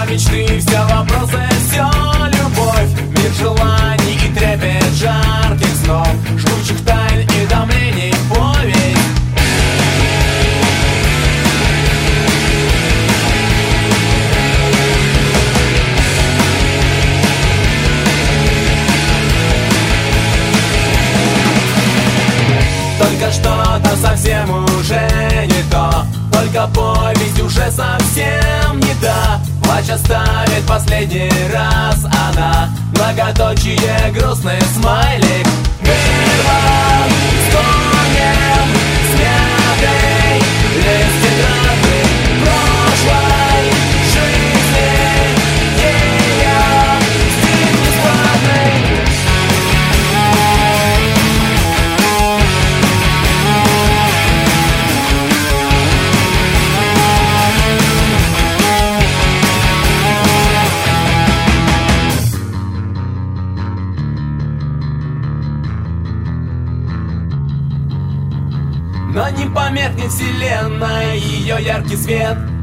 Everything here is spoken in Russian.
мечты, все вопросы, все любовь. Мир желаний и трепет жарких снов, жгучих тайн и томлений повесть. Только что-то совсем уже не то, только повесть уже совсем не та. Плач оставит последний раз она, многоточие, грустный смайлик. Вырван, вспомним, смятый лист тетрадный прошлой жизни, ее стих бесплатный. Но не померкнет вселенная, ее яркий свет.